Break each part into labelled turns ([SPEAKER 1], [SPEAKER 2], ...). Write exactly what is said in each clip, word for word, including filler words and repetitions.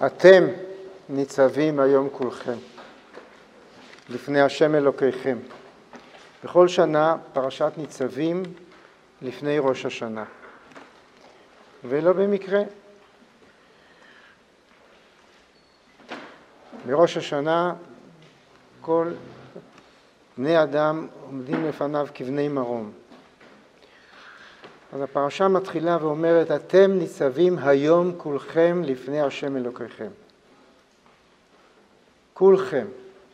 [SPEAKER 1] אתם ניצבים היום כולכם לפני השם אלוקיכם. בכל שנה פרשת ניצבים לפני ראש השנה, ולא במקרה. בראש השנה כל בני אדם עומדים לפניו כבני מרום. אז הפרשה מתחילה ואומרת, אתם ניצבים היום כולכם לפני השם אלוקיכם. כולכם.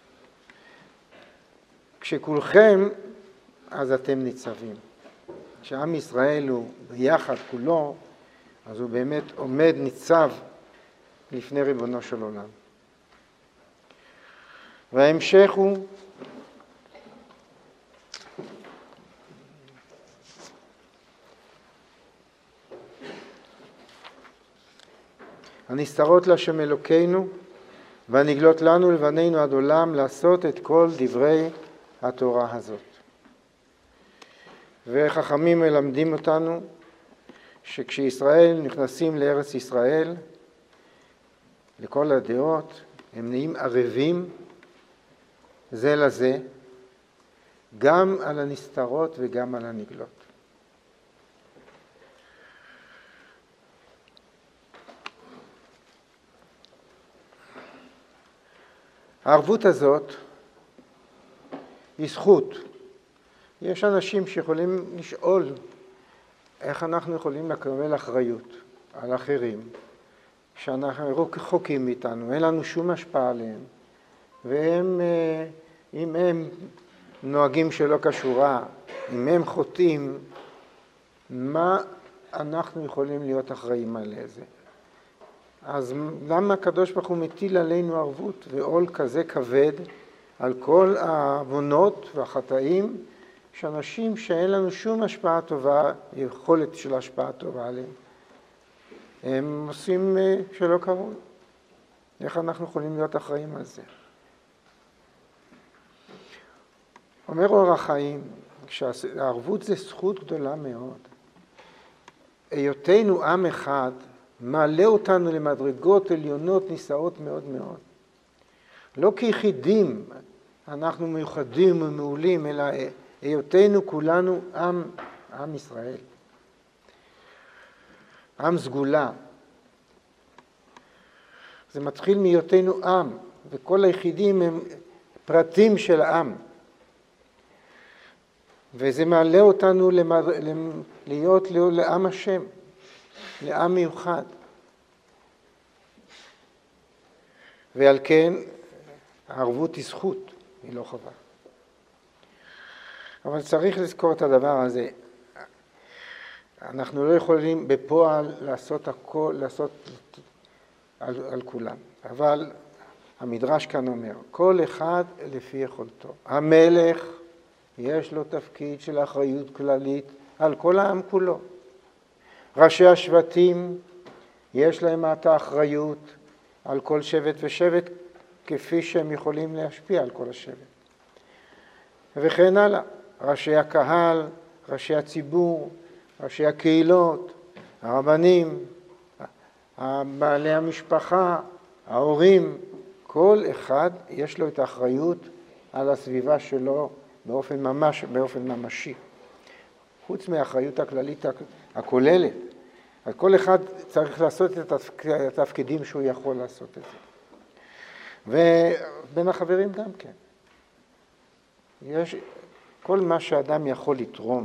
[SPEAKER 1] כשכולכם, אז אתם ניצבים. כשעם ישראל הוא ביחד כולו, אז הוא באמת עומד ניצב לפני ריבונו של עולם. וההמשך הוא, הנסתרות להשם אלוקינו, והנגלות לנו לבנינו עד עולם לעשות את כל דברי התורה הזאת. וחכמים מלמדים אותנו שכשישראל נכנסים לארץ ישראל, לכל הדעות, הם נהיים ערבים זה לזה, גם על הנסתרות וגם על הנגלות. הערבות הזאת היא זכות. יש אנשים שיכולים לשאול איך אנחנו יכולים לקבל אחריות על אחרים, שאנחנו רחוקים מאיתנו, אין לנו שום השפעה עליהם, והם, אם הם נוהגים שלא כשורה, אם הם חוטאים, מה אנחנו יכולים להיות אחראים על זה? אז למה הקדוש ברוך הוא מטיל עלינו ערבות ועול כזה כבד על כל העוונות והחטאים, שאנשים שאין לנו שום השפעה טובה, יכולת של השפעה טובה עליהם, הם עושים שלא כבוד. איך אנחנו יכולים להיות אחראים על זה? אומר אור החיים, שהערבות זה זכות גדולה מאוד. היותנו עם אחד מעלה אותנו למדרגות עליונות נישאות מאוד מאוד. לא כיחידים אנחנו מיוחדים ומעולים, אלא היותנו כולנו עם, עם ישראל. עם סגולה. זה מתחיל מהיותנו עם, וכל היחידים הם פרטים של העם. וזה מעלה אותנו למד... להיות לעם השם, לעם מיוחד. ועל כן הערבות היא זכות, היא לא חובה. אבל צריך לזכור את הדבר הזה. אנחנו לא יכולים בפועל לעשות הכל, לעשות על, על כולם. אבל המדרש כאן אומר, כל אחד לפי יכולתו. המלך יש לו תפקיד של אחריות כללית על כל העם כולו. ראשי השבטים יש להם את האחריות על כל שבט ושבט, כפי שהם יכולים להשפיע על כל השבט. וכן הלאה, ראשי הקהל, ראשי הציבור, ראשי הקהילות, הרבנים, בעלי המשפחה, ההורים, כל אחד יש לו את האחריות על הסביבה שלו באופן ממש, באופן ממשי. חוץ מהאחריות הכללית הכוללת, אז כל אחד צריך לעשות את התפקידים שהוא יכול לעשות את זה. ובין החברים גם כן. יש כל מה שאדם יכול לתרום,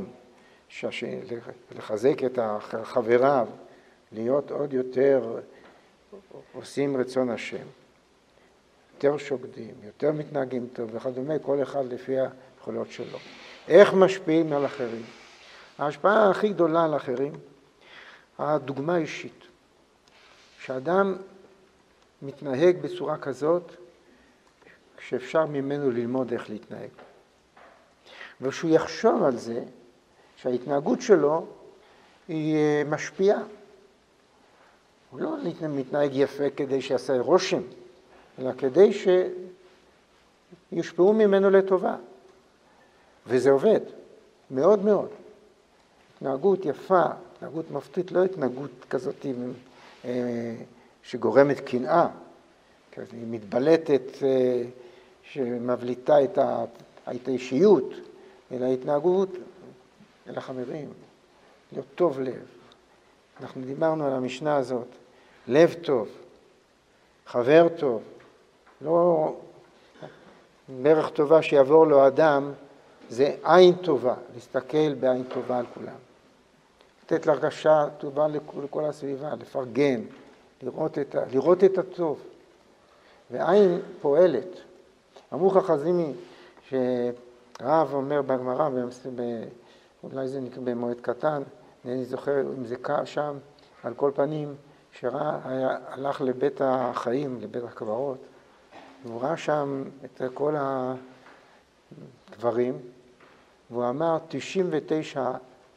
[SPEAKER 1] לחזק את חבריו, להיות עוד יותר עושים רצון השם, יותר שוקדים, יותר מתנהגים טוב וכדומה, כל אחד לפי היכולות שלו. איך משפיעים על אחרים? ההשפעה הכי גדולה על אחרים, הדוגמה האישית. שאדם מתנהג בצורה כזאת, שאפשר ממנו ללמוד איך להתנהג. ושהוא יחשוב על זה, שההתנהגות שלו היא משפיעה. הוא לא מתנהג יפה כדי שיעשה רושם, אלא כדי שיושפעו ממנו לטובה. וזה עובד, מאוד מאוד. התנהגות יפה, התנהגות מפתית, לא התנהגות כזאת שגורמת קנאה, כי היא מתבלטת, שמבליטה את, ה, את האישיות, אל ההתנהגות, אל החברים, להיות טוב לב. אנחנו דיברנו על המשנה הזאת, לב טוב, חבר טוב, לא דרך טובה שיעבור לו אדם, זה עין טובה, להסתכל בעין טובה על כולם. לתת להרגשה טובה לכל, לכל הסביבה, לפרגן, לראות את, לראות את הטוב. ועין פועלת. אמרו חכמים שרב אומר בגמרא, אולי זה נקרא במועד קטן, אני זוכר אם זה קר שם, על כל פנים, שראה, הלך לבית החיים, לבית הקברות, והוא ראה שם את כל הדברים, והוא אמר תשעים ותשע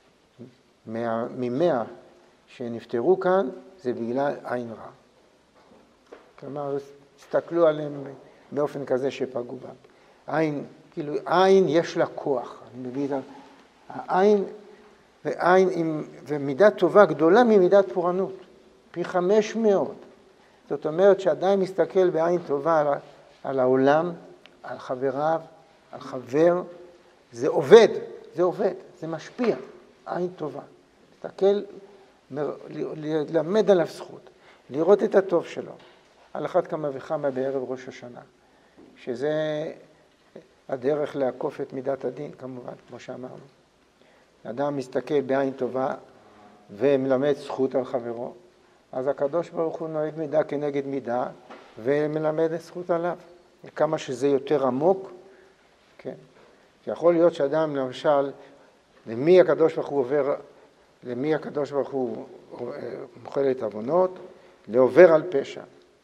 [SPEAKER 1] ממאה שנפטרו כאן, זה בגלל עין רע. כלומר, הסתכלו עליהם באופן כזה שפגעו בהם. עין, כאילו, עין יש לה כוח. אני מביא את העין, ועין עם, ומידה טובה גדולה ממידת פורענות. פי חמש מאות. זאת אומרת שעדיין מסתכל בעין טובה על, על העולם, על חבריו, על חבר. זה עובד, זה עובד, זה משפיע. עין טובה. מסתכל, ללמד עליו זכות. לראות את הטוב שלו. על אחת כמה וכמה בערב ראש השנה. שזה הדרך לעקוף את מידת הדין, כמובן, כמו שאמרנו. אדם מסתכל בעין טובה ומלמד זכות על חברו, אז הקדוש ברוך הוא נוהג מידה כנגד מידה ומלמד זכות עליו. כמה שזה יותר עמוק, כן. יכול להיות שאדם, למשל, למי הקדוש ברוך הוא עובר, למי הקדוש ברוך הוא מוחל את עוונות, לעובר על פשע.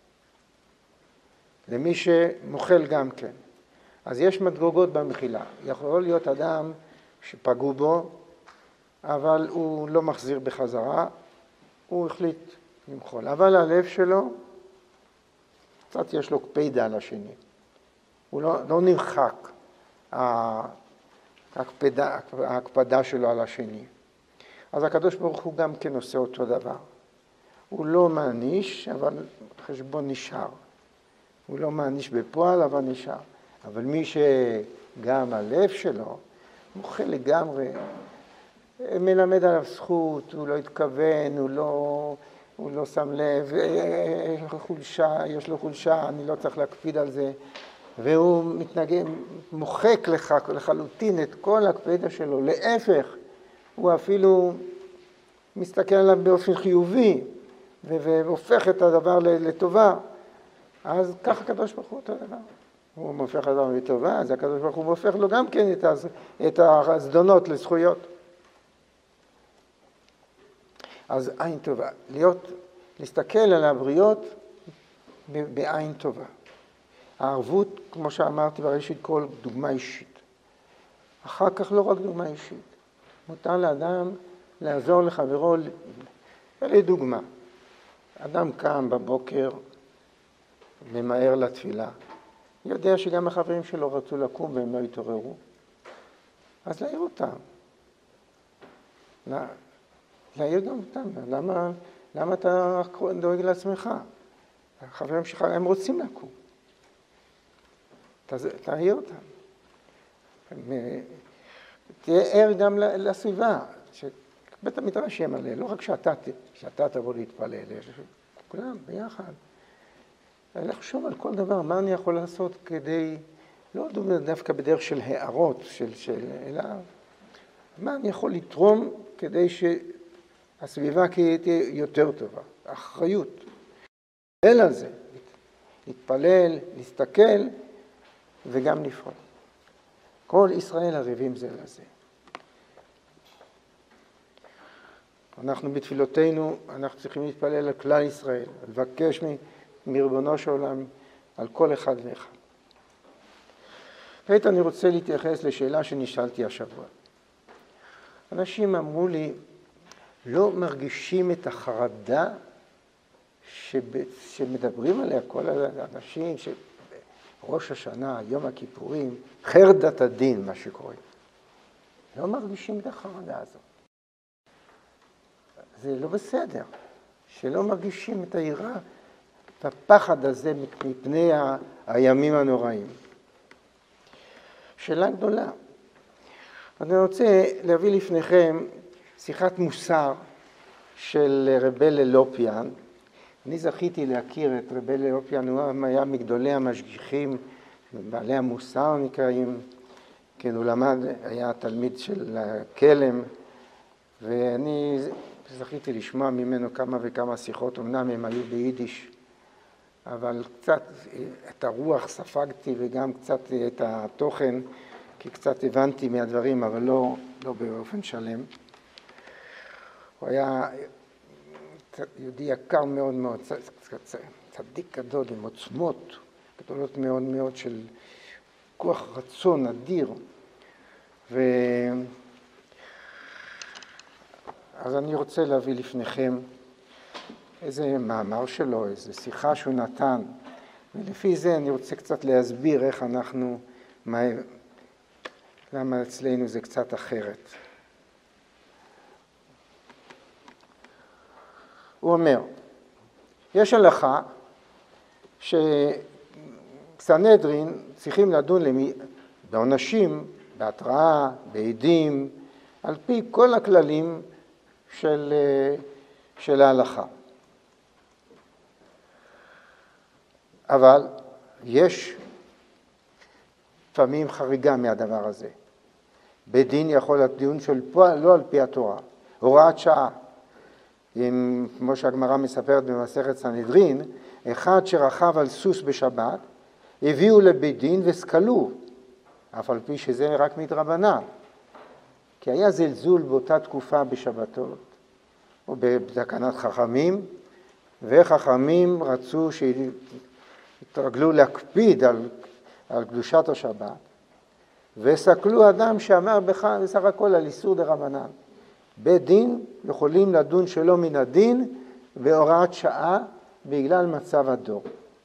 [SPEAKER 1] למי שמוחל גם כן. אז יש מדרגות במחילה. יכול להיות אדם שפגעו בו, אבל הוא לא מחזיר בחזרה, הוא החליט למחול. אבל הלב שלו, קצת יש לו קפידה על השני. הוא לא, לא נרחק ההקפדה, ההקפדה שלו על השני. אז הקדוש ברוך הוא גם כן עושה אותו דבר. הוא לא מעניש, אבל חשבון נשאר. הוא לא מעניש בפועל, אבל נשאר. אבל מי שגם הלב שלו, מוחל לגמרי, מלמד עליו זכות, הוא לא התכוון, הוא לא, הוא לא שם לב, חולשה, יש לו חולשה, אני לא צריך להקפיד על זה, והוא מתנגד, מוחק לך, לחלוטין את כל הקפידה שלו, להפך, הוא אפילו מסתכל עליו באופן חיובי, והופך את הדבר לטובה, אז ככה הקדוש ברוך הוא אותו דבר. הוא הופך את הדבר לטובה, אז הקדוש ברוך הוא הופך לו גם כן את הזדונות לזכויות. אז עין טובה, להיות, להסתכל על הבריות בעין טובה. הערבות, כמו שאמרתי בראשית, כל דוגמה אישית. אחר כך לא רק דוגמה אישית. מותר לאדם לעזור לחברו, לדוגמה. אדם קם בבוקר, ממהר לתפילה. יודע שגם החברים שלו רצו לקום והם לא התעוררו. אז להעיר אותם. לה, להעיר גם אותם. למה, למה אתה דואג לעצמך? החברים שלך, הם רוצים לקום. תעיר אותם. תהיה ער גם לסביבה. שבית המדרש יהיה מלא. לא רק שאתה, שאתה תבוא להתפלל. כולם ביחד. לחשוב על כל דבר, מה אני יכול לעשות כדי, לא דווקא בדרך של הערות, של, של, אלא מה אני יכול לתרום כדי שהסביבה תהיה יותר טובה, האחריות. להתפלל על זה, להתפלל, להסתכל וגם לפעול. כל ישראל ערבים זה לזה. אנחנו בתפילותינו, אנחנו צריכים להתפלל על כלל ישראל, לבקש מ... מריבונו של עולם על כל אחד ואחד. כעת אני רוצה להתייחס לשאלה שנשאלתי השבוע. אנשים אמרו לי, לא מרגישים את החרדה שמדברים עליה כל האנשים, שראש השנה, יום הכיפורים, חרדת הדין, מה שקוראים. לא מרגישים את החרדה הזאת. זה לא בסדר, שלא מרגישים את היראה. בפחד הזה מפני הימים הנוראים. שאלה גדולה. אני רוצה להביא לפניכם שיחת מוסר של רבי ללופיאן. אני זכיתי להכיר את רבי ללופיאן, הוא היה מגדולי המשגיחים, בעלי המוסר נקראים, כן, הוא למד, היה תלמיד של כלם, ואני זכיתי לשמוע ממנו כמה וכמה שיחות, אמנם הם היו ביידיש, אבל קצת את הרוח ספגתי וגם קצת את התוכן, כי קצת הבנתי מהדברים, אבל לא, לא באופן שלם. הוא היה יהודי יקר מאוד מאוד, צדיק גדול עם עוצמות גדולות מאוד מאוד של כוח רצון אדיר. ו... אז אני רוצה להביא לפניכם איזה מאמר שלו, איזה שיחה שהוא נתן, ולפי זה אני רוצה קצת להסביר איך אנחנו, מה... למה אצלנו זה קצת אחרת. הוא אומר, יש הלכה שסנהדרין צריכים לדון למי... בעונשים, בהתראה, בעדים, על פי כל הכללים של, של ההלכה. אבל יש לפעמים חריגה מהדבר הזה. בית דין יכול להיות דיון של פועל, לא על פי התורה, הוראת שעה. אם, כמו שהגמרא מספרת במסכת סנהדרין, אחד שרכב על סוס בשבת, הביאו לבית דין וסקלו, אף על פי שזה רק מדרבנן. כי היה זלזול באותה תקופה בשבתות, או בתקנת חכמים, וחכמים רצו שיתרגלו להקפיד על, על קדושת השבת, וסקלו אדם שאמר בסך הכל על איסור דרבנן. בית דין יכולים לדון שלא מן הדין בהוראת שעה בגלל מצב הדור.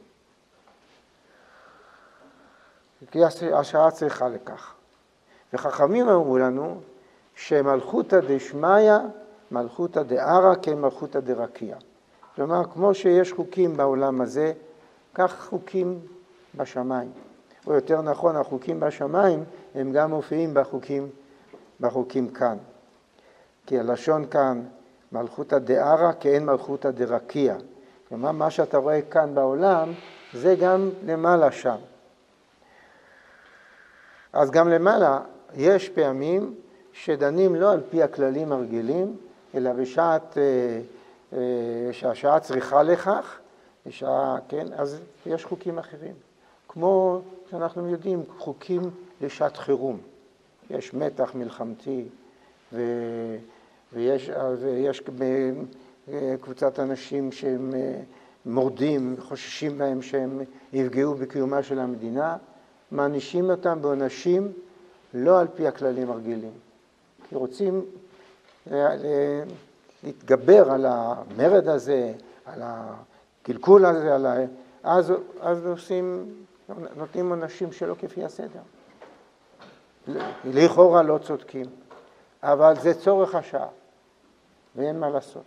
[SPEAKER 1] כי השעה צריכה לכך. וחכמים אמרו לנו שמלכותא דשמיא, מלכותא דערא כמלכותא דרקיע. כלומר, כמו שיש חוקים בעולם הזה, כך חוקים בשמיים. או יותר נכון, החוקים בשמיים הם גם מופיעים בחוקים, בחוקים כאן. כי הלשון כאן מלכותא דערא כאין מלכותא דרקיע. כלומר, מה שאתה רואה כאן בעולם, זה גם למעלה שם. אז גם למעלה יש פעמים שדנים לא על פי הכללים הרגילים, אלא בשעת, אה, אה, שהשעה צריכה לכך, בשעה, כן, אז יש חוקים אחרים. כמו שאנחנו יודעים, חוקים לשעת חירום. יש מתח מלחמתי, ו, ויש, ויש קבוצת אנשים שהם מורדים, חוששים בהם שהם יפגעו בקיומה של המדינה, מענישים אותם בעונשים לא על פי הכללים הרגילים. כי רוצים להתגבר על המרד הזה, על הקלקול הזה, על ה... אז, אז עושים, נותנים עונשים שלא כפי הסדר. לכאורה לא צודקים, אבל זה צורך השעה, ואין מה לעשות.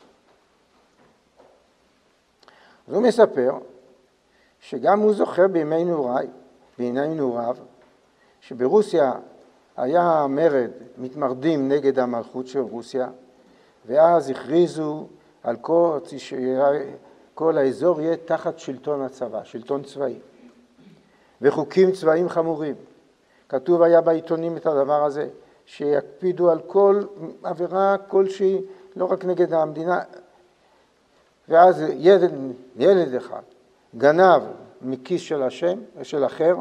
[SPEAKER 1] אז הוא מספר שגם הוא זוכר בימי נעוריו, בימי נעוריו, שברוסיה היה מרד, מתמרדים נגד המלכות של רוסיה, ואז הכריזו על כל, כל האזור יהיה תחת שלטון הצבא, שלטון צבאי, וחוקים צבאיים חמורים. כתוב היה בעיתונים את הדבר הזה, שיקפידו על כל עבירה כלשהי, לא רק נגד המדינה. ואז ילד, ילד אחד גנב מכיס של השם, של אחר,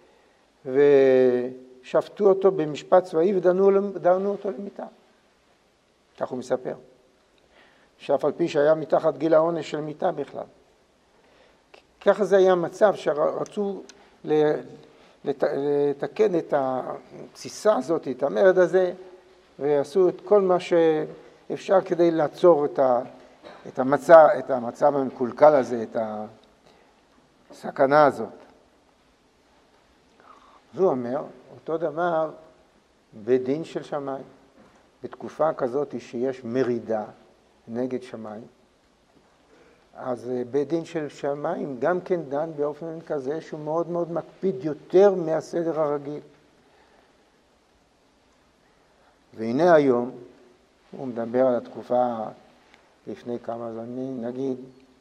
[SPEAKER 1] ושפטו אותו במשפט צבאי ודנו אותו למיטה. כך הוא מספר. שאף על פי שהיה מתחת גיל העונש של מיטה בכלל. ככה זה היה מצב שרצו לתקן את התסיסה הזאת, את המרד הזה, ועשו את כל מה שאפשר כדי לעצור את, ה, את, המצב, את המצב המקולקל הזה, את הסכנה הזאת. אז הוא אומר, אותו דבר בדין של שמיים. בתקופה כזאת שיש מרידה נגד שמיים, אז בית דין של שמיים גם כן דן באופן כזה שהוא מאוד מאוד מקפיד יותר מהסדר הרגיל. והנה היום, הוא מדבר על התקופה לפני כמה זמן, נגיד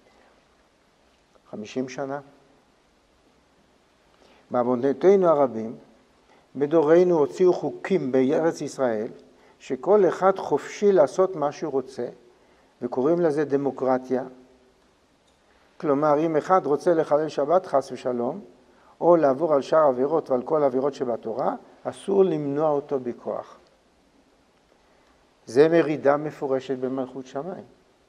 [SPEAKER 1] חמישים שנה. בעוונותינו הרבים, בדורנו הוציאו חוקים בארץ ישראל, שכל אחד חופשי לעשות מה שהוא רוצה, וקוראים לזה דמוקרטיה. כלומר, אם אחד רוצה לחלל שבת חס ושלום, או לעבור על שאר עבירות ועל כל עבירות שבתורה, אסור למנוע אותו בכוח. זה מרידה מפורשת במלכות שמיים.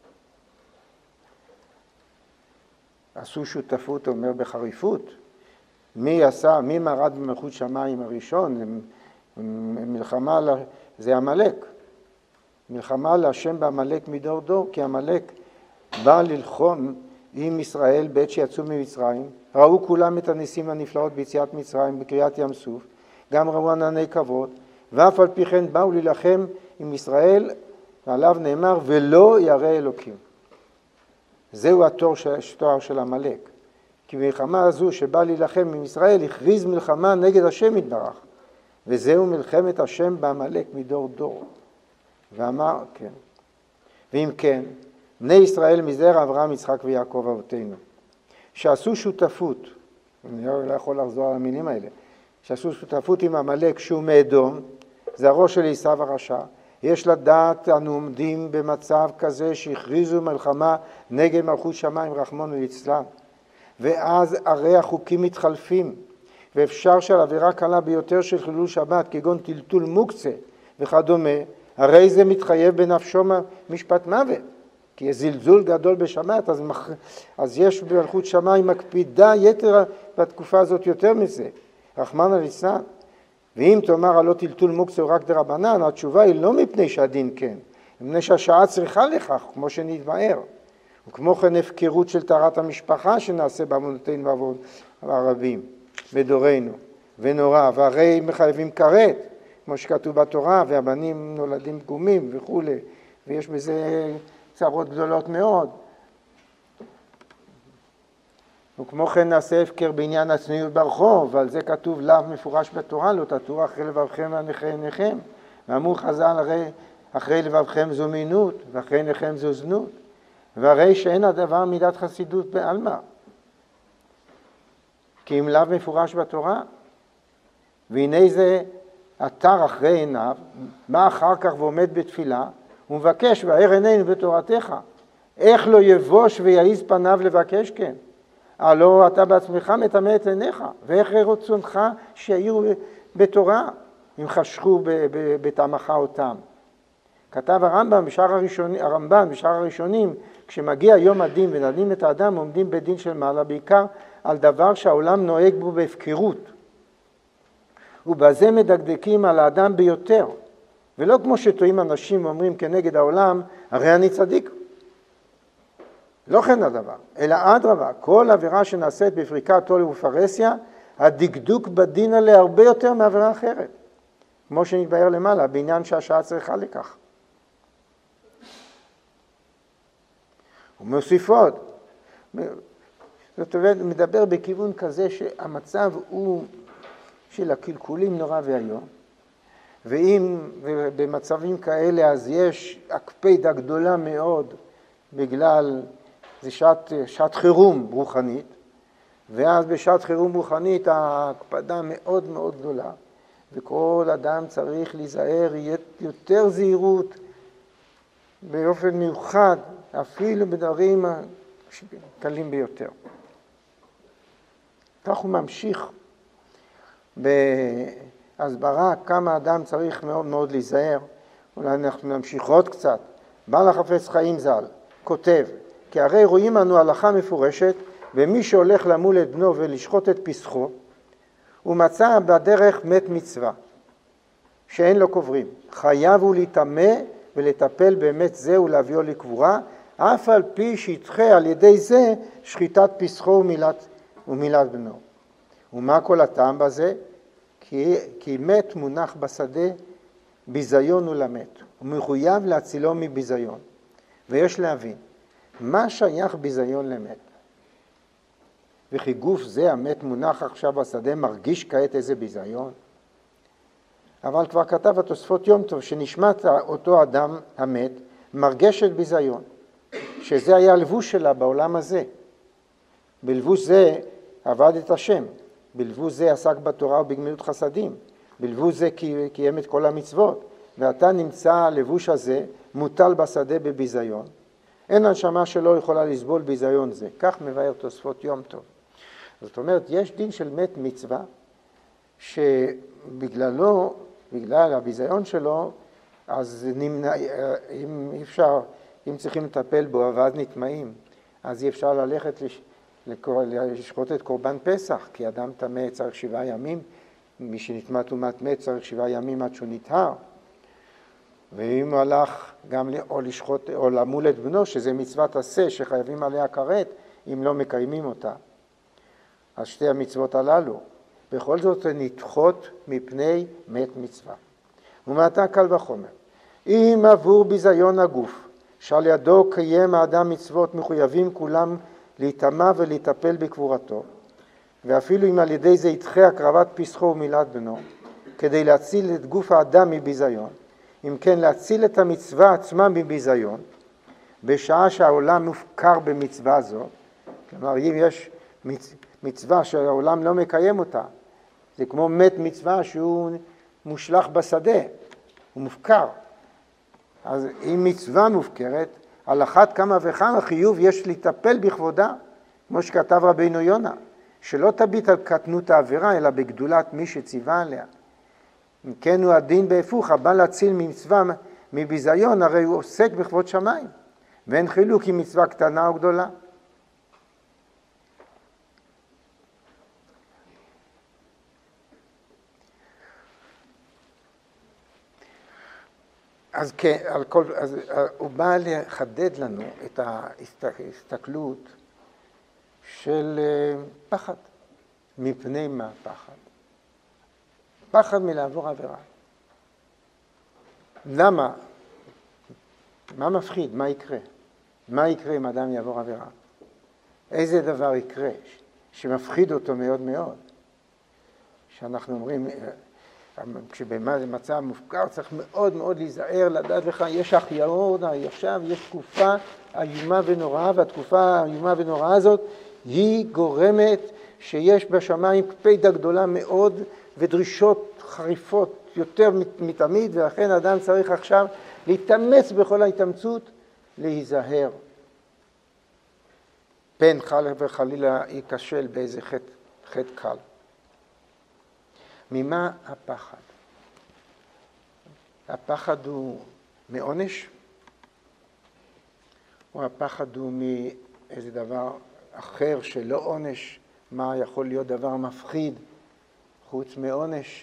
[SPEAKER 1] עשו שותפות, אומר בחריפות. מי עשה, מי מרד במלכות שמיים הראשון? מלחמה, זה המלך. מלחמה להשם בעמלק מדור דור, כי המלך בא ללחום עם ישראל בעת שיצאו ממצרים. ראו כולם את הניסים הנפלאות ביציאת מצרים בקריאת ים סוף, גם ראו ענני כבוד, ואף על פי כן באו להילחם עם ישראל, ועליו נאמר, ולא ירא אלוקים. זהו התואר של, של המלך. כי במלחמה הזו שבא להילחם עם ישראל, הכריז מלחמה נגד השם יתברך. וזהו מלחמת השם בעמלק מדור דור. ואמר, כן. ואם כן, בני ישראל מזרע אברהם, יצחק ויעקב אבותינו, שעשו שותפות, אני לא יכול לחזור על המילים האלה, שעשו שותפות עם עמלק שהוא מאדום, זרעו של עשיו הרשע, יש לדעת אנו עומדים במצב כזה שהכריזו מלחמה נגד מלכות שמיים רחמון ליצלן, ואז הרי החוקים מתחלפים, ואפשר של עבירה קלה ביותר של חילול שבת, כגון טלטול מוקצה וכדומה, הרי זה מתחייב בנפשו משפט מוות, כי יש זלזול גדול בשבת, אז, מח... אז יש במלכות שמיים מקפידה יתר בתקופה הזאת יותר מזה, רחמנא ליצלן. ואם תאמר הלא טלטול מוקצה הוא רק דרבנן, התשובה היא לא מפני שהדין כן, מפני שהשעה צריכה לכך, כמו שנתבאר. וכמו כן הפקרות של טהרת המשפחה שנעשה בעוונותינו בעוון הרבים בדורנו, ונורא, והרי מחייבים כרת, כמו שכתוב בתורה, והבנים נולדים פגומים וכו', ויש בזה צרות גדולות מאוד. וכמו כן נעשה הפקר בעניין הצניעות ברחוב, ועל זה כתוב לאו מפורש בתורה, לא תטורו אחרי לבבכם ואחרי עיניכם. ואמרו חז"ל, הרי אחרי לבבכם זו מינות, ואחרי עיניכם זו זנות. והרי שאין הדבר מידת חסידות בעלמא. כי אם לאו מפורש בתורה, והנה זה אתר אחרי עיניו, בא אחר כך ועומד בתפילה, ומבקש והאר עינינו בתורתך. איך לא יבוש ויעיז פניו לבקש כן? הלא אתה בעצמך מטמא את עיניך, ואיך רצונך שיעירו בתורה, אם חשכו בטעמך אותם. כתב הרמב"ם בשאר הראשונים, הרמב"ן בשאר הראשונים, כשמגיע יום הדין ונדין את האדם, עומדים בדין של מעלה, בעיקר על דבר שהעולם נוהג בו בהפקרות. ובזה מדקדקים על האדם ביותר, ולא כמו שטועים אנשים ואומרים כנגד העולם, הרי אני צדיק. לא כן הדבר, אלא אדרבה, כל עבירה שנעשית בפריקת עול ובפרהסיה, הדקדוק בדין עליה הרבה יותר מעבירה אחרת. כמו שנתבאר למעלה, בעניין שהשעה צריכה לכך. ומוסיף עוד, זאת אומרת, מדבר בכיוון כזה שהמצב הוא של הקלקולים נורא והיום, ואם במצבים כאלה אז יש הקפדה גדולה מאוד בגלל זה שעת, שעת חירום רוחנית, ואז בשעת חירום רוחנית ההקפדה מאוד מאוד גדולה, וכל אדם צריך להיזהר, יותר זהירות באופן מיוחד, אפילו בדברים קלים ביותר. כך הוא ממשיך בהסברה כמה אדם צריך מאוד מאוד להיזהר. אולי אנחנו נמשיך עוד קצת. בעל החפץ חיים ז"ל כותב, כי הרי רואים לנו הלכה מפורשת, ומי שהולך למול את בנו ולשחוט את פסחו, הוא מצא בדרך מת מצווה, שאין לו קוברים. חייב הוא להתאמה ולטפל באמת זה ולהביאו לקבורה, אף על פי שידחה על ידי זה שחיטת פסחו ומילת, ומילת בנו. ומה כל הטעם בזה? כי, כי מת מונח בשדה, ביזיון הוא למת. הוא מחויב להצילו מביזיון. ויש להבין, מה שייך ביזיון למת? וכי גוף זה המת מונח עכשיו בשדה מרגיש כעת איזה ביזיון? אבל כבר כתב התוספות יום טוב שנשמת אותו אדם המת מרגשת ביזיון, שזה היה הלבוש שלה בעולם הזה. בלבוש זה עבד את השם, בלבוש זה עסק בתורה ובגמילות חסדים, בלבוש זה קיים את כל המצוות, ואתה נמצא הלבוש הזה מוטל בשדה בביזיון. אין הנשמה שלא יכולה לסבול ביזיון זה. כך מבאר תוספות יום טוב. זאת אומרת, יש דין של מת מצווה, שבגללו, בגלל הביזיון שלו, אז נמנע, אם אפשר, אם צריכים לטפל בו, ואז נטמעים, אז אי אפשר ללכת לש, לשחוט את קורבן פסח, כי אדם טמא צריך שבעה ימים, מי שנטמא טומאת מת צריך שבעה ימים עד שהוא נטהר. ואם הוא הלך גם או לשחוט או למול את בנו, שזה מצוות עשה שחייבים עליה כרת, אם לא מקיימים אותה. אז שתי המצוות הללו, בכל זאת נדחות מפני מת מצווה. ומעתה קל וחומר. אם עבור ביזיון הגוף, שעל ידו קיים האדם מצוות מחויבים כולם להיטמע ולהטפל בקבורתו, ואפילו אם על ידי זה ידחה הקרבת פסחו ומילת בנו, כדי להציל את גוף האדם מביזיון, אם כן להציל את המצווה עצמה מביזיון, בשעה שהעולם מופקר במצווה זו, כלומר אם יש מצווה שהעולם לא מקיים אותה, זה כמו מת מצווה שהוא מושלך בשדה, הוא מופקר. אז אם מצווה מופקרת, על אחת כמה וכמה חיוב יש לטפל בכבודה, כמו שכתב רבינו יונה, שלא תביט על קטנות העבירה, אלא בגדולת מי שציווה עליה. אם כן הוא הדין בהפוך, הבא להציל ממצווה מביזיון, הרי הוא עוסק בכבוד שמיים, ואין חילוק אם מצווה קטנה או גדולה. אז, כן, על כל, אז הוא בא לחדד לנו את ההסתכלות של פחד. מפני מה פחד? פחד מלעבור עבירה. למה? מה מפחיד? מה יקרה? מה יקרה אם אדם יעבור עבירה? איזה דבר יקרה שמפחיד אותו מאוד מאוד? שאנחנו אומרים, כשבמצב מופקר צריך מאוד מאוד להיזהר, לדעת לך, יש החייאות, עכשיו יש תקופה איומה ונוראה, והתקופה האיומה ונוראה הזאת היא גורמת שיש בשמיים קפידה גדולה מאוד ודרישות חריפות יותר מתמיד, ולכן אדם צריך עכשיו להתאמץ בכל ההתאמצות להיזהר. פן חל וחלילה ייכשל באיזה חטא, חטא קל. ממה הפחד? הפחד הוא מעונש? או הפחד הוא מאיזה דבר אחר שלא עונש? מה יכול להיות דבר מפחיד חוץ מעונש?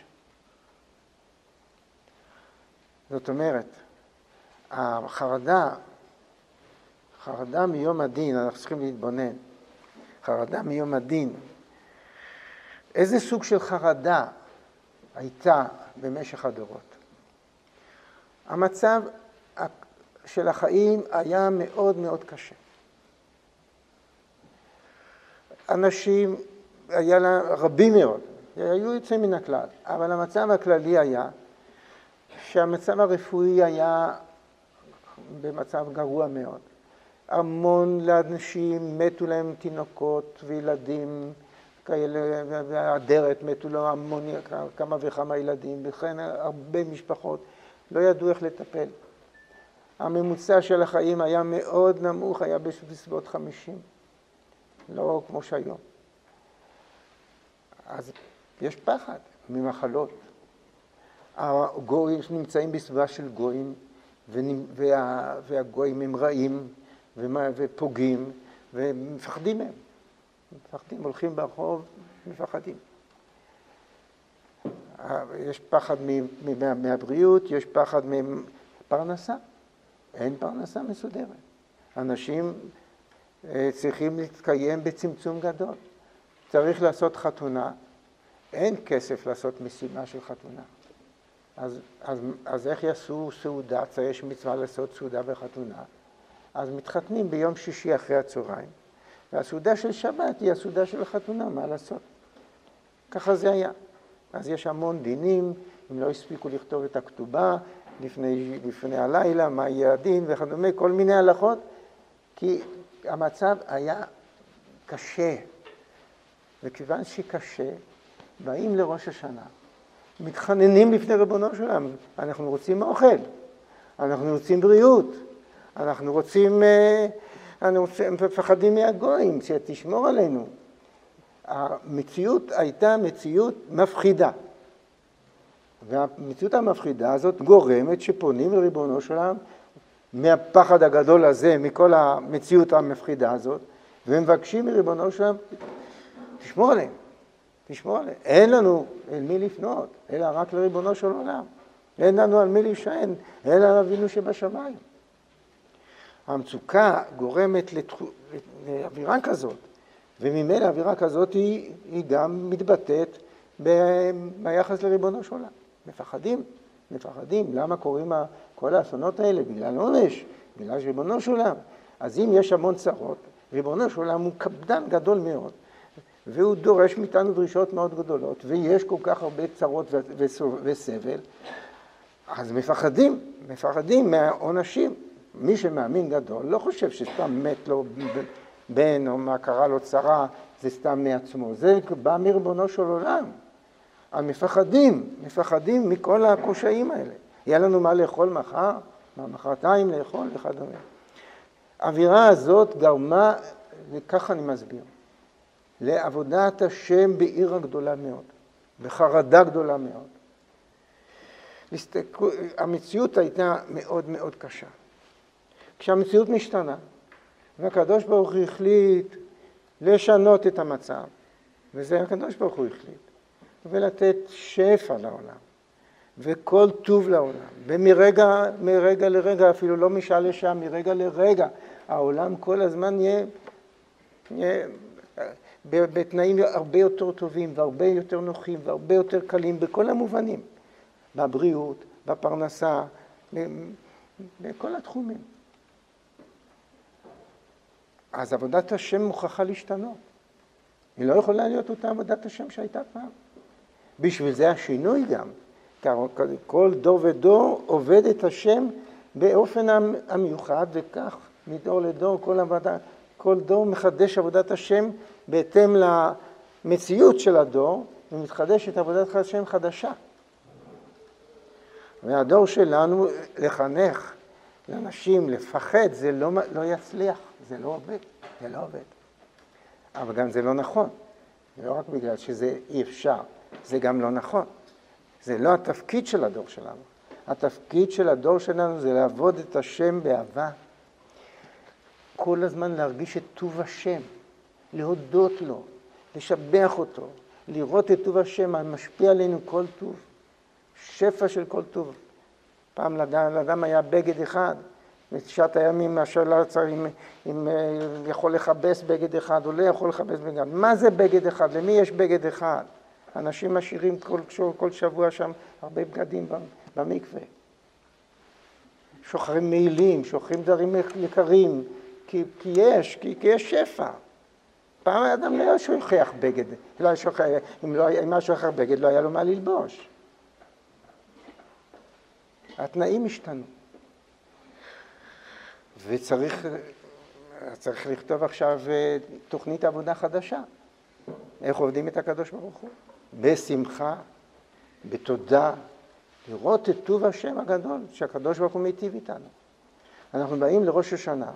[SPEAKER 1] זאת אומרת, החרדה, חרדה מיום הדין, אנחנו צריכים להתבונן, חרדה מיום הדין, איזה סוג של חרדה הייתה במשך הדורות? המצב של החיים היה מאוד מאוד קשה. אנשים, היה לה רבים מאוד, היו יוצאים מן הכלל, אבל המצב הכללי היה שהמצב הרפואי היה במצב גרוע מאוד. המון לאנשים מתו להם תינוקות וילדים כאלה, והאדרת מתו לו המון, כמה וכמה ילדים, וכן הרבה משפחות לא ידעו איך לטפל. הממוצע של החיים היה מאוד נמוך, היה בסביבות חמישים, לא כמו שהיום. אז יש פחד ממחלות. הגויים נמצאים בסביבה של גויים, וה, והגויים הם רעים ופוגעים, ומפחדים מהם. מפחדים, הולכים ברחוב, מפחדים. יש פחד מהבריאות, יש פחד מפרנסה. אין פרנסה מסודרת. אנשים צריכים להתקיים בצמצום גדול. צריך לעשות חתונה. אין כסף לעשות משימה של חתונה. אז, אז, אז איך יעשו סעודה? יש מצווה לעשות סעודה וחתונה. אז מתחתנים ביום שישי אחרי הצהריים, והסעודה של שבת היא הסעודה של החתונה, מה לעשות? ככה זה היה. אז יש המון דינים, אם לא הספיקו לכתוב את הכתובה לפני, לפני הלילה, מה יהיה הדין וכדומה, כל מיני הלכות, כי המצב היה קשה. וכיוון שקשה, באים לראש השנה, מתחננים לפני ריבונו שלם, אנחנו רוצים אוכל, אנחנו רוצים בריאות, אנחנו רוצים, אנחנו רוצים, מפחדים מהגויים, שתשמור עלינו. המציאות הייתה מציאות מפחידה. והמציאות המפחידה הזאת גורמת שפונים לריבונו שלם מהפחד הגדול הזה, מכל המציאות המפחידה הזאת, ומבקשים מריבונו שלם, תשמור עליהם, תשמור עליהם. אין לנו אל מי לפנות, אלא רק לריבונו של עולם. אין לנו על מי להישען, אלא אבינו שבשמיים. המצוקה גורמת לאווירה כזאת, וממילא האווירה כזאת היא, היא גם מתבטאת ביחס לריבונו של עולם. מפחדים, מפחדים. למה קוראים כל האסונות האלה? בגלל עונש, בגלל ריבונו של עולם. אז אם יש המון צרות, ריבונו של עולם הוא קפדן גדול מאוד, והוא דורש מאיתנו דרישות מאוד גדולות, ויש כל כך הרבה צרות וסבל, אז מפחדים, מפחדים מהעונשים. מי שמאמין גדול לא חושב שסתם מת לו בן או מה קרה לו צרה, זה סתם מעצמו. זה בא מריבונו של עולם. המפחדים, מפחדים מכל הקושאים האלה. יהיה לנו מה לאכול מחר, מה מחרתיים לאכול וכדומה. האווירה הזאת גרמה, וככה אני מסביר, לעבודת השם בעיר הגדולה מאוד, בחרדה גדולה מאוד. המציאות הייתה מאוד מאוד קשה. כשהמציאות משתנה, והקדוש ברוך הוא החליט לשנות את המצב, וזה הקדוש ברוך הוא החליט, ולתת שפע לעולם, וכל טוב לעולם, ומרגע מרגע לרגע, אפילו לא משעה לשעה, מרגע לרגע, העולם כל הזמן יהיה, יהיה בתנאים הרבה יותר טובים, והרבה יותר נוחים, והרבה יותר קלים, בכל המובנים, בבריאות, בפרנסה, בכל התחומים. אז עבודת השם מוכרחה להשתנות. היא לא יכולה להיות אותה עבודת השם שהייתה פעם. בשביל זה השינוי גם. כל דור ודור עובד את השם באופן המיוחד, וכך מדור לדור כל עבודה, כל דור מחדש עבודת השם בהתאם למציאות של הדור, ומתחדשת עבודת השם חדשה. והדור שלנו לחנך לאנשים, לפחד, זה לא, לא יצליח, זה לא עובד, זה לא עובד. אבל גם זה לא נכון, לא רק בגלל שזה אי אפשר, זה גם לא נכון. זה לא התפקיד של הדור שלנו. התפקיד של הדור שלנו זה לעבוד את השם באהבה. כל הזמן להרגיש את טוב השם, להודות לו, לשבח אותו, לראות את טוב השם, המשפיע עלינו כל טוב, שפע של כל טוב. פעם לאדם היה בגד אחד, בתשעת הימים השאלה צריך אם, אם יכול לחבש בגד אחד או לא יכול לחבש בגד. מה זה בגד אחד? למי יש בגד אחד? אנשים משאירים כל, כל שבוע שם הרבה בגדים במקווה. שוחרים מעילים, שוחרים דברים יקרים, כי, כי יש, כי, כי יש שפע. פעם האדם לא היה שוכח בגד, לא היה שוכח, אם לא היה, אם היה שוכח בגד לא היה לו מה ללבוש. התנאים השתנו. וצריך צריך לכתוב עכשיו תוכנית עבודה חדשה. איך עובדים את הקדוש ברוך הוא? בשמחה, בתודה, לראות את טוב השם הגדול שהקדוש ברוך הוא מיטיב איתנו. אנחנו באים לראש השנה,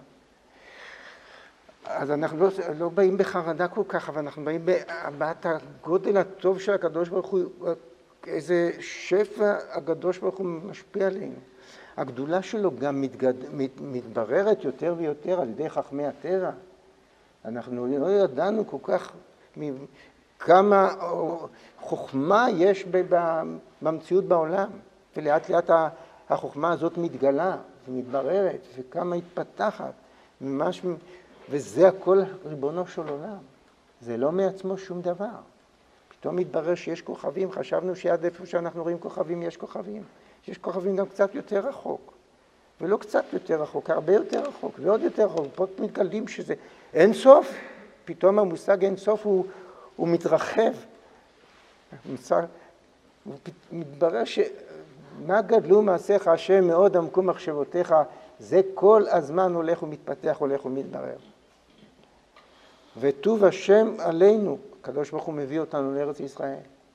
[SPEAKER 1] אז אנחנו לא, לא באים בחרדה כל כך, אבל אנחנו באים בהבעת הגודל הטוב של הקדוש ברוך הוא, איזה שפע הקדוש ברוך הוא משפיע עלינו. הגדולה שלו גם מתגד... מת... מתבררת יותר ויותר על ידי חכמי הטבע. אנחנו לא ידענו כל כך כמה חוכמה יש במציאות בעולם, ולאט לאט החוכמה הזאת מתגלה ומתבררת, וכמה התפתחת, ממש... וזה הכל ריבונו של עולם. זה לא מעצמו שום דבר. פתאום מתברר שיש כוכבים, חשבנו שעד איפה שאנחנו רואים כוכבים יש כוכבים. יש כוכבים גם קצת יותר רחוק. ולא קצת יותר רחוק, הרבה יותר רחוק, ועוד יותר רחוק. פה מתגלים שזה אין סוף, פתאום המושג אין סוף הוא, הוא מתרחב. מתברר שמה גדלו מעשיך השם מאוד עמקו מחשבותיך, זה כל הזמן הולך ומתפתח, הולך ומתברר. וטוב השם עלינו, הקדוש ברוך הוא מביא אותנו לארץ ישראל.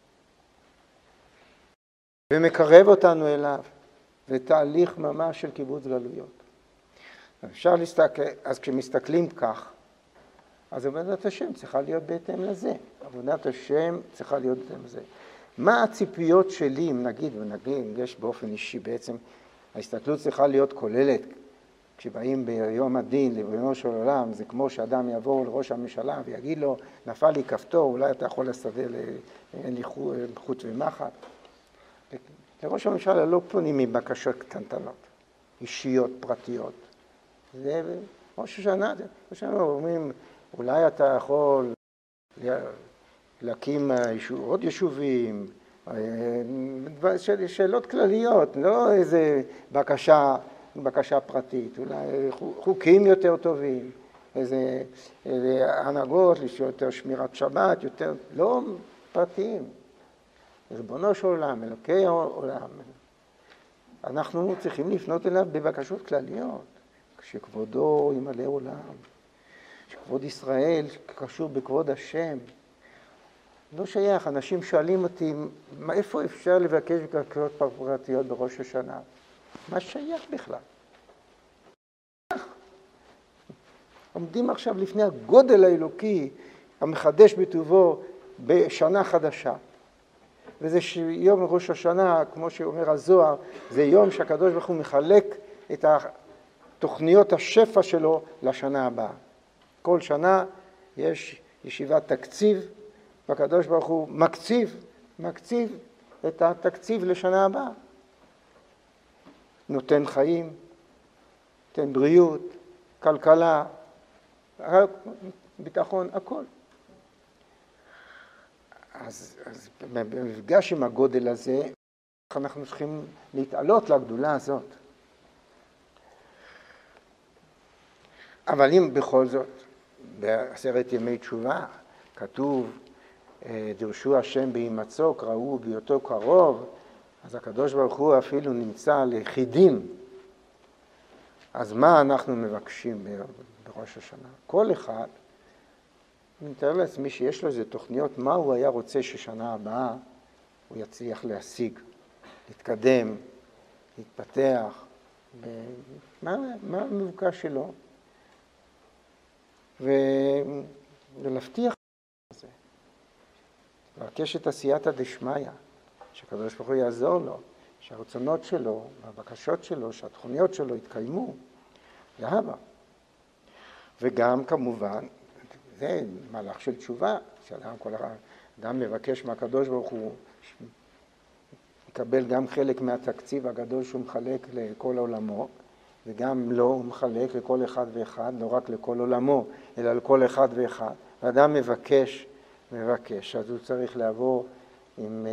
[SPEAKER 1] ומקרב אותנו אליו, ותהליך ממש של קיבוץ גלויות. אפשר להסתכל, אז כשמסתכלים כך, אז עבודת השם צריכה להיות בהתאם לזה. עבודת השם צריכה להיות בהתאם לזה. מה הציפיות שלי, אם נגיד, ונגיד, יש באופן אישי בעצם, ההסתכלות צריכה להיות כוללת. כשבאים ביום הדין לבריאונו של עולם, זה כמו שאדם יבוא לראש הממשלה ויגיד לו, נפל לי כפתור, אולי אתה יכול לסדר, אין לי חוט ומחט. לראש הממשלה לא פונים מבקשות קטנטנות, אישיות, פרטיות. זה ראש השנה, ראש השנה אומרים, אולי אתה יכול להקים עוד יישובים, שאלות כלליות, לא איזה בקשה, בקשה פרטית, אולי חוקים יותר טובים, איזה, איזה הנהגות, יותר שמירת שבת, יותר, לא פרטיים. ריבונו של עולם, אלוקי העולם. אנחנו צריכים לפנות אליו בבקשות כלליות, שכבודו ימלא עולם, שכבוד ישראל קשור בכבוד השם. לא שייך, אנשים שואלים אותי, איפה אפשר לבקש בבקשות פרטיות בראש השנה? מה שייך בכלל? עומדים עכשיו לפני הגודל האלוקי, המחדש בטובו בשנה חדשה. וזה יום ראש השנה, כמו שאומר הזוהר, זה יום שהקדוש ברוך הוא מחלק את תוכניות השפע שלו לשנה הבאה. כל שנה יש ישיבת תקציב, והקדוש ברוך הוא מקציב, מקציב את התקציב לשנה הבאה. נותן חיים, נותן בריאות, כלכלה, ביטחון, הכל. אז, אז במפגש עם הגודל הזה, אנחנו צריכים להתעלות לגדולה הזאת. אבל אם בכל זאת, בעשרת ימי תשובה, כתוב, דרשו השם בהימצאו, קראו בהיותו קרוב, אז הקדוש ברוך הוא אפילו נמצא ליחידים. אז מה אנחנו מבקשים בראש השנה? כל אחד, אני מתאר לעצמי שיש לו איזה תוכניות, מה הוא היה רוצה ששנה הבאה הוא יצליח להשיג, להתקדם, להתפתח, מה, מה המבוקש שלו, ולהבטיח את זה. לבקש את עשייתא דשמיא, שהקדוש ברוך הוא יעזור לו, שהרצונות שלו, והבקשות שלו, שהתוכניות שלו יתקיימו, להבא. וגם כמובן, זה מהלך של תשובה, שאדם כל אדם מבקש מהקדוש ברוך הוא, יקבל גם חלק מהתקציב הגדול שהוא מחלק לכל עולמו, וגם לא הוא מחלק לכל אחד ואחד, לא רק לכל עולמו, אלא לכל אחד ואחד. ואדם מבקש, מבקש, אז הוא צריך לעבור עם,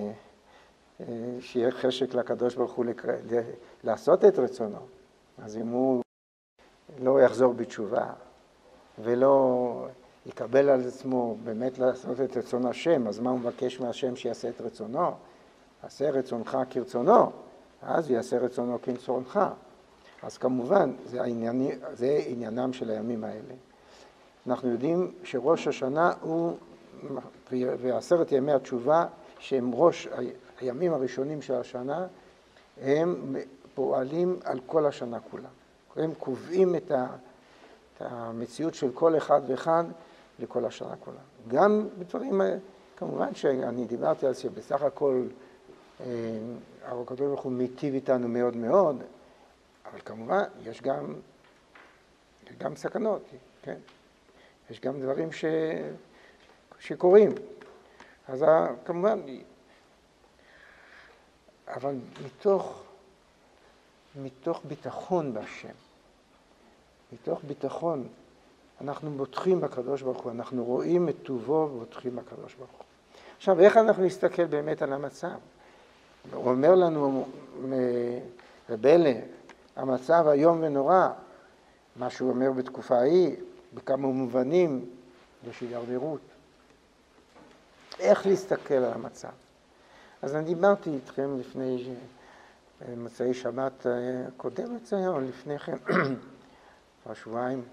[SPEAKER 1] שיהיה חשק לקדוש ברוך הוא לקרא, לעשות את רצונו. אז אם הוא לא יחזור בתשובה, ולא יקבל על עצמו באמת לעשות את רצון השם, אז מה הוא מבקש מהשם שיעשה את רצונו? עשה רצונך כרצונו, אז יעשה רצונו כרצונך. אז כמובן, זה, הענייני, זה עניינם של הימים האלה. אנחנו יודעים שראש השנה הוא, ועשרת ימי התשובה, שהם ראש הימים הראשונים של השנה, הם פועלים על כל השנה כולה. הם קובעים את ה... את המציאות של כל אחד ואחד לכל השנה כולה. גם בדברים, כמובן שאני דיברתי על זה, בסך הכל הקדוש ברוך הוא מיטיב איתנו מאוד מאוד, אבל כמובן יש גם, יש גם סכנות, כן? יש גם דברים ש, שקורים. אז כמובן, אבל מתוך, מתוך ביטחון בהשם, מתוך ביטחון, אנחנו בוטחים בקדוש ברוך הוא, אנחנו רואים את טובו ובוטחים בקדוש ברוך הוא. עכשיו, איך אנחנו נסתכל באמת על המצב? הוא אומר לנו, רב אלה, המצב היום ונורא, מה שהוא אומר בתקופה ההיא, בכמה מובנים, יש הידרדרות. איך להסתכל על המצב? אז אני דיברתי איתכם לפני מצאי שבת קודמת, זה היה, או לפני כן, כבר שבועיים,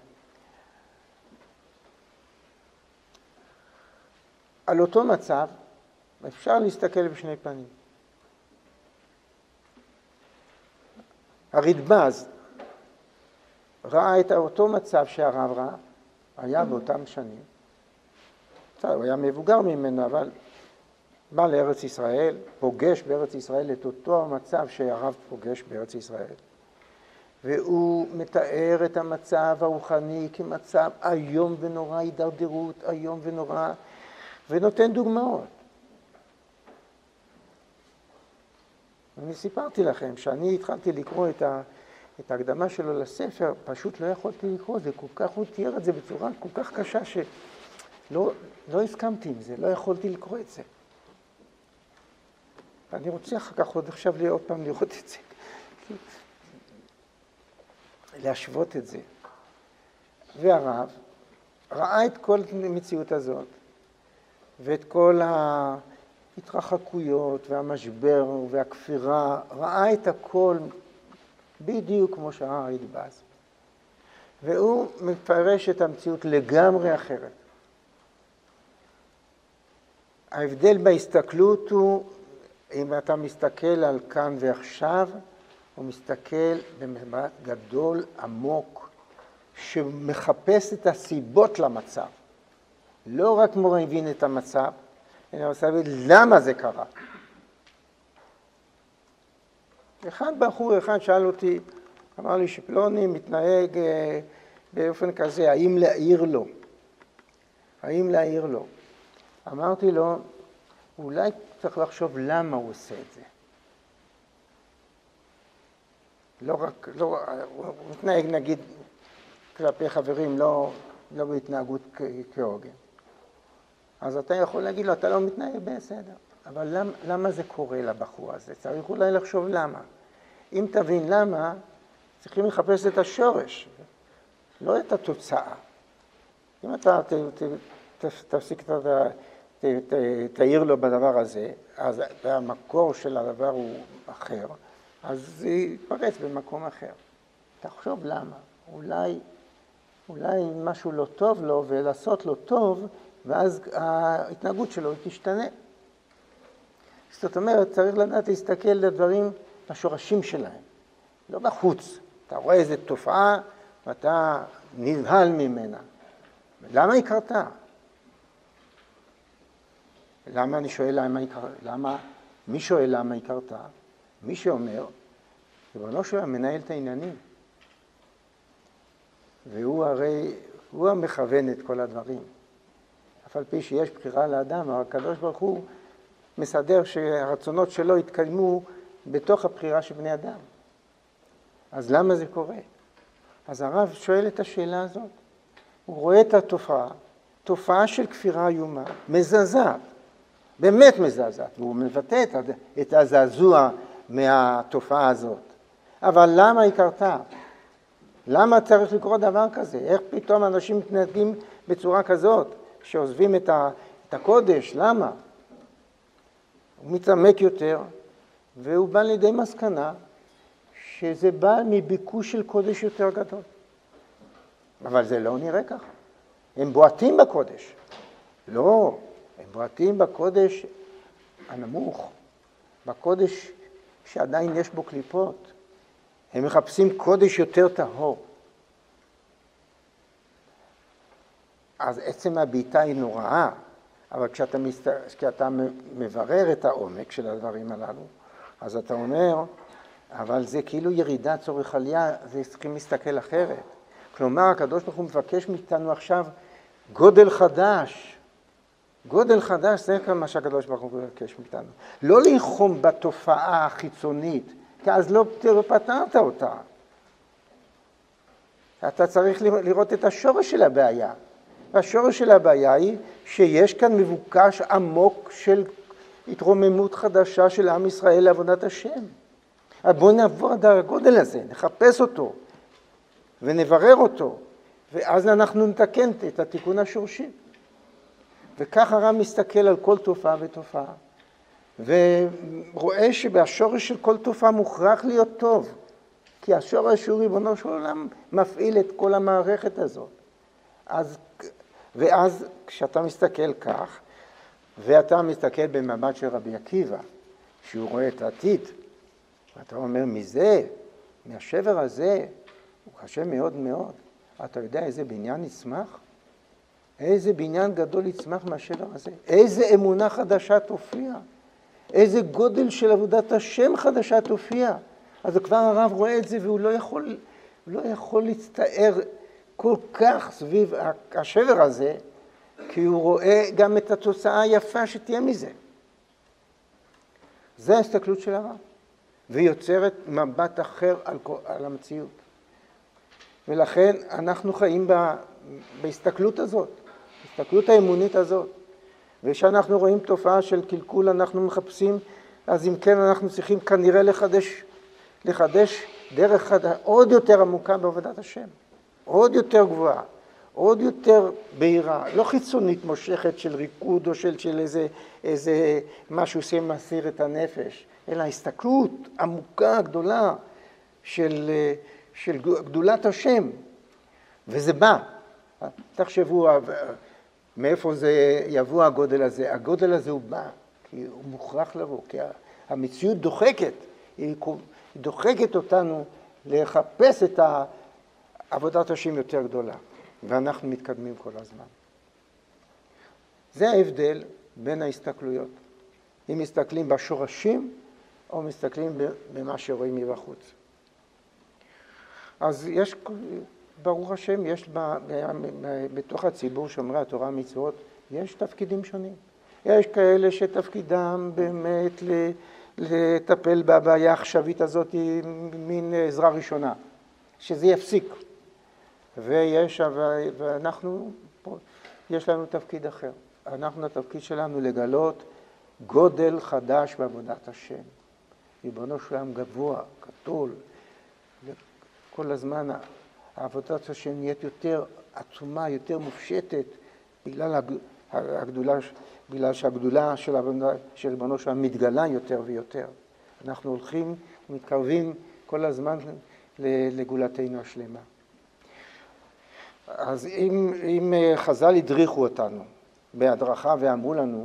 [SPEAKER 1] על אותו מצב אפשר להסתכל בשני פנים. הרדב"ז ראה את אותו מצב שהרב ראה, היה באותם שנים. הוא היה מבוגר ממנו, אבל בא לארץ ישראל, פוגש בארץ ישראל את אותו המצב שהרב פוגש בארץ ישראל. והוא מתאר את המצב הרוחני כמצב איום ונורא, הידרדרות, איום ונורא, ונותן דוגמאות. אני סיפרתי לכם שאני התחלתי לקרוא את, ה, את ההקדמה שלו לספר, פשוט לא יכולתי לקרוא את זה, כל כך הוא תיאר את זה בצורה כל כך קשה שלא לא הסכמתי עם זה, לא יכולתי לקרוא את זה. אני רוצה אחר כך עוד עכשיו עוד פעם לראות את זה, להשוות את זה. והרב ראה את כל המציאות הזאת, ואת כל ההתרחקויות והמשבר והכפירה, ראה את הכל בדיוק כמו שראה הרדב"ז. והוא מפרש את המציאות לגמרי אחרת. ההבדל בהסתכלות הוא, אם אתה מסתכל על כאן ועכשיו, הוא מסתכל במבט גדול, עמוק, שמחפש את הסיבות למצב. לא רק מורה הבין את המצב, אלא הוא סביב למה זה קרה. אחד בחור אחד שאל אותי, אמר לי שפלוני מתנהג אה, באופן כזה, האם להעיר לו? האם להעיר לו? אמרתי לו, אולי צריך לחשוב למה הוא עושה את זה. לא רק, לא, הוא מתנהג נגיד כלפי חברים, לא, לא בהתנהגות כהוגן. אז אתה יכול להגיד לו, אתה לא מתנהג בסדר. אבל למה, למה זה קורה לבחור הזה? צריך אולי לחשוב למה. אם תבין למה, צריכים לחפש את השורש, לא את התוצאה. אם אתה ת, ת, ת, תפסיק, ת, ת, ת, תעיר לו בדבר הזה, אז המקור של הדבר הוא אחר, אז זה יתפרץ במקום אחר. תחשוב למה. אולי, אולי משהו לא טוב לו ולעשות לו טוב, ואז ההתנהגות שלו תשתנה. זאת אומרת, צריך לדעת להסתכל לדברים בשורשים שלהם, לא בחוץ. אתה רואה איזו תופעה ואתה נבהל ממנה. למה היא קרתה? למה אני שואל למה היא קרתה? למה? מי שואל למה היא קרתה? מי שאומר, ריבונו של עולם מנהל את העניינים. והוא הרי, הוא המכוון את כל הדברים. אף על פי שיש בחירה לאדם, הקדוש ברוך הוא מסדר שהרצונות שלו יתקיימו בתוך הבחירה של בני אדם. אז למה זה קורה? אז הרב שואל את השאלה הזאת. הוא רואה את התופעה, תופעה של כפירה איומה, מזעזעת, באמת מזעזעת, והוא מבטא את הזעזוע מהתופעה הזאת. אבל למה היא קרתה? למה צריך לקרות דבר כזה? איך פתאום אנשים מתנהגים בצורה כזאת, שעוזבים את הקודש? למה? הוא מתעמק יותר, והוא בא לידי מסקנה שזה בא מביקוש של קודש יותר גדול. אבל זה לא נראה ככה. הם בועטים בקודש. לא, הם בועטים בקודש הנמוך, בקודש שעדיין יש בו קליפות. הם מחפשים קודש יותר טהור. אז עצם הביטה היא נוראה, אבל כשאתה, מסת... כשאתה מברר את העומק של הדברים הללו, אז אתה אומר, אבל זה כאילו ירידה צורך עלייה, זה צריכים להסתכל אחרת. כלומר, הקדוש ברוך הוא מבקש מאיתנו עכשיו גודל חדש. גודל חדש, זה מה שהקדוש ברוך הוא מבקש מאיתנו. לא ללחום בתופעה החיצונית, כי אז לא פתרת אותה. אתה צריך לראות את השורש של הבעיה. והשורש של הבעיה היא שיש כאן מבוקש עמוק של התרוממות חדשה של עם ישראל לעבודת השם. אז בואו נעבוד על הגודל הזה, נחפש אותו ונברר אותו, ואז אנחנו נתקן את התיקון השורשי. וכך הרב מסתכל על כל תופעה ותופעה, ורואה שבשורש של כל תופעה מוכרח להיות טוב, כי השורש הוא ריבונו של עולם מפעיל את כל המערכת הזאת. אז, ואז כשאתה מסתכל כך, ואתה מסתכל במבט של רבי עקיבא, שהוא רואה את העתיד, ואתה אומר, מזה, מהשבר הזה, הוא קשה מאוד מאוד. אתה יודע איזה בניין יצמח? איזה בניין גדול יצמח מהשבר הזה? איזה אמונה חדשה תופיע? איזה גודל של עבודת השם חדשה תופיע? אז כבר הרב רואה את זה, והוא לא יכול, לא יכול להצטער כל כך סביב השבר הזה, כי הוא רואה גם את התוצאה היפה שתהיה מזה. זה ההסתכלות של הרב, והיא יוצרת מבט אחר על, על המציאות. ולכן אנחנו חיים בה, בהסתכלות הזאת, בהסתכלות האמונית הזאת. ושאנחנו רואים תופעה של קלקול, אנחנו מחפשים, אז אם כן אנחנו צריכים כנראה לחדש, לחדש דרך חדש, עוד יותר עמוקה בעבודת השם, עוד יותר גבוהה, עוד יותר בהירה, לא חיצונית מושכת של ריקוד או של, של איזה, איזה משהו שמסיר את הנפש, אלא הסתכלות עמוקה, גדולה, של, של גדולת השם. וזה בא. תחשבו, מאיפה זה יבוא הגודל הזה? הגודל הזה הוא בא, כי הוא מוכרח לבוא, כי המציאות דוחקת, היא דוחקת אותנו לחפש את עבודת השם יותר גדולה. ואנחנו מתקדמים כל הזמן. זה ההבדל בין ההסתכלויות. אם מסתכלים בשורשים, או מסתכלים במה שרואים מבחוץ. אז יש, ברוך השם, יש בתוך הציבור שומרי התורה מצוות, יש תפקידים שונים. יש כאלה שתפקידם באמת לטפל בבעיה העכשווית הזאת, מין עזרה ראשונה, שזה יפסיק. ויש, ואנחנו, יש לנו תפקיד אחר. אנחנו, התפקיד שלנו לגלות גודל חדש בעבודת השם. ריבונו של עולם גבוה, גדול. כל הזמן העבודת השם נהיית יותר עצומה, יותר מופשטת, בגלל הגדולה, בגלל שהגדולה של, של ריבונו של עולם מתגלה יותר ויותר. אנחנו הולכים ומתקרבים כל הזמן לגאולתנו השלמה. אז אם, אם חז"ל הדריכו אותנו בהדרכה ואמרו לנו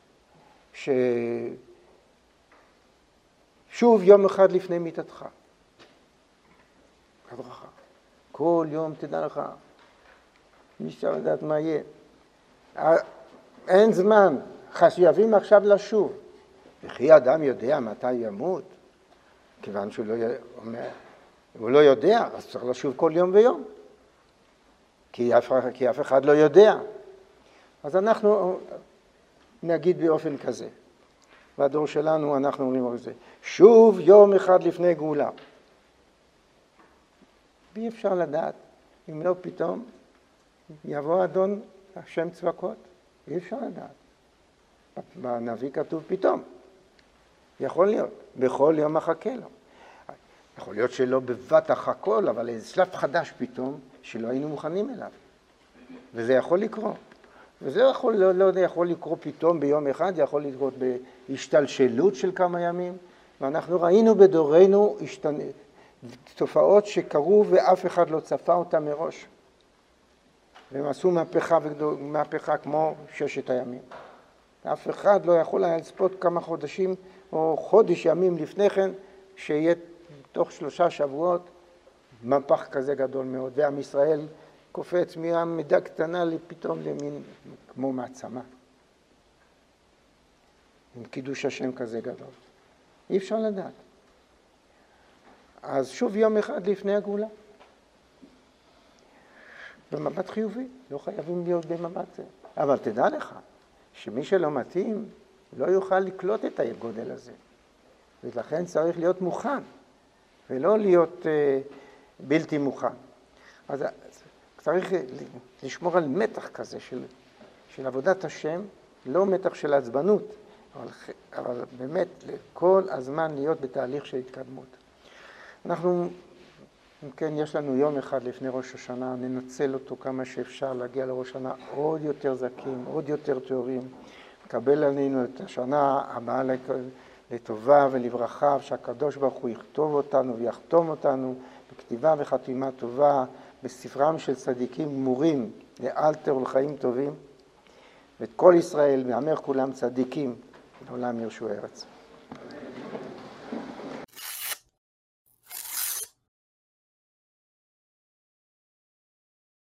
[SPEAKER 1] ששוב יום אחד לפני מיתתך, הדרכה, כל יום תדע לך, מי אפשר לדעת מה יהיה. אין זמן, חייבים עכשיו לשוב. וכי אדם יודע מתי ימות, כיוון שהוא לא, אומר, הוא לא יודע, אז צריך לשוב כל יום ויום. כי אף, כי אף אחד לא יודע. אז אנחנו נגיד באופן כזה. והדור שלנו אנחנו אומרים על זה. שוב יום אחד לפני גאולה. ואי אפשר לדעת, אם לא פתאום יבוא אדון השם צבקות. אי אפשר לדעת. בנביא כתוב פתאום. יכול להיות. בכל יום מחכה לו. יכול להיות שלא בבת החכול, אבל איזה שלב חדש פתאום, שלא היינו מוכנים אליו. וזה יכול לקרות. וזה יכול, לא, לא יכול לקרות פתאום ביום אחד, יכול לקרות בהשתלשלות של כמה ימים. ואנחנו ראינו בדורנו השתנ... תופעות שקרו ואף אחד לא צפה אותם מראש. והם עשו מהפכה, וגדול, מהפכה כמו ששת הימים. אף אחד לא יכול היה לצפות כמה חודשים או חודש ימים לפני כן, שיהיה תוך שלושה שבועות מהפך כזה גדול מאוד. ועם ישראל קופץ מהמידה קטנה לפתאום למין כמו מעצמה. עם קידוש השם כזה גדול. אי אפשר לדעת. אז שוב יום אחד לפני הגאולה. במבט חיובי, לא חייבים להיות במבט זה. אבל תדע לך, שמי שלא מתאים, לא יוכל לקלוט את הגודל הזה. ולכן צריך להיות מוכן, ולא להיות אה, בלתי מוכן. אז צריך לשמור על מתח כזה של, של עבודת השם, לא מתח של עצבנות, אבל, אבל באמת כל הזמן להיות בתהליך של התקדמות. אנחנו, אם כן, יש לנו יום אחד לפני ראש השנה, ננצל אותו כמה שאפשר להגיע לראש השנה עוד יותר זכים, עוד יותר טהורים, לקבל עלינו את השנה הבאה לטובה ולברכה, שהקדוש ברוך הוא יכתוב אותנו ויחתום אותנו בכתיבה וחתימה טובה, בספרם של צדיקים גמורים לאלתר ולחיים טובים, ואת כל ישראל, ואמר כולם צדיקים, לעולם ירשו ארץ.